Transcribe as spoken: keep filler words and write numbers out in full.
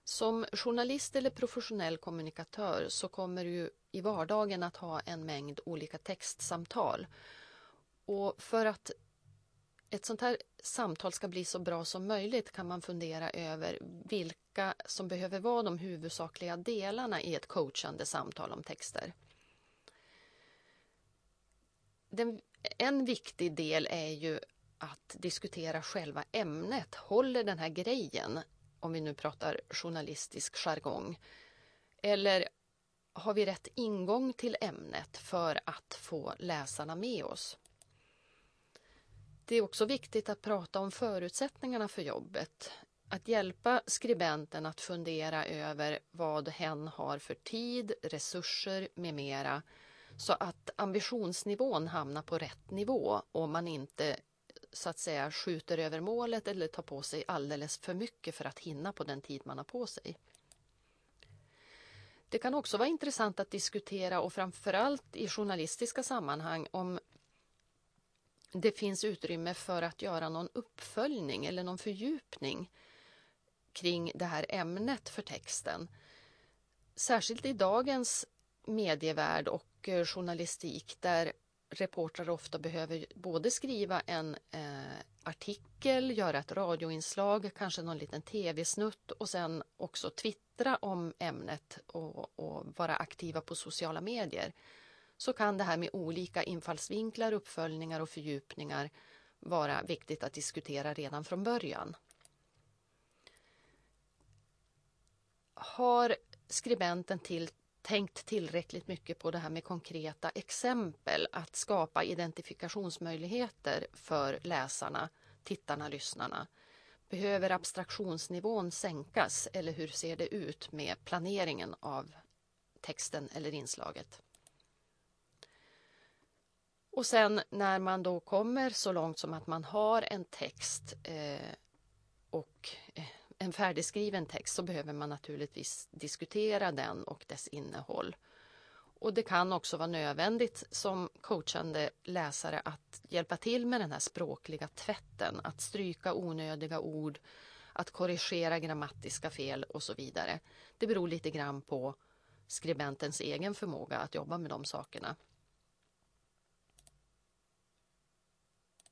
Som journalist eller professionell kommunikatör så kommer du i vardagen att ha en mängd olika textsamtal. Och för att ett sånt här samtal ska bli så bra som möjligt kan man fundera över vilka som behöver vara de huvudsakliga delarna i ett coachande samtal om texter. Den, en viktig del är ju att diskutera själva ämnet. Håller den här grejen, om vi nu pratar journalistisk jargong, eller har vi rätt ingång till ämnet för att få läsarna med oss? Det är också viktigt att prata om förutsättningarna för jobbet. Att hjälpa skribenten att fundera över vad hen har för tid, resurser med mera, så att ambitionsnivån hamnar på rätt nivå och man inte så att säga skjuter över målet eller tar på sig alldeles för mycket för att hinna på den tid man har på sig. Det kan också vara intressant att diskutera, och framförallt i journalistiska sammanhang, om det finns utrymme för att göra någon uppföljning eller någon fördjupning kring det här ämnet för texten. Särskilt i dagens medievärld och journalistik där reportrar ofta behöver både skriva en eh, artikel, göra ett radioinslag, kanske någon liten tv-snutt och sen också twittra om ämnet och, och vara aktiva på sociala medier. Så kan det här med olika infallsvinklar, uppföljningar och fördjupningar vara viktigt att diskutera redan från början. Har skribenten till, tänkt tillräckligt mycket på det här med konkreta exempel, att skapa identifikationsmöjligheter för läsarna, tittarna, lyssnarna? Behöver abstraktionsnivån sänkas, eller hur ser det ut med planeringen av texten eller inslaget? Och sen när man då kommer så långt som att man har en text eh, och eh, en färdigskriven text, så behöver man naturligtvis diskutera den och dess innehåll. Och det kan också vara nödvändigt som coachande läsare att hjälpa till med den här språkliga tvätten, att stryka onödiga ord, att korrigera grammatiska fel och så vidare. Det beror lite grann på skribentens egen förmåga att jobba med de sakerna.